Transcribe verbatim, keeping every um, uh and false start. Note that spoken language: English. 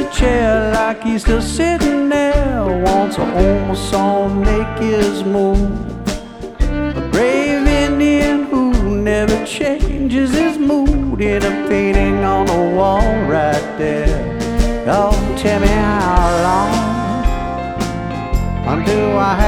chair like he's still sitting there. Wants to almost all make his move. A brave Indian who never changes his mood in a painting on the wall right there. Oh, tell me how long until I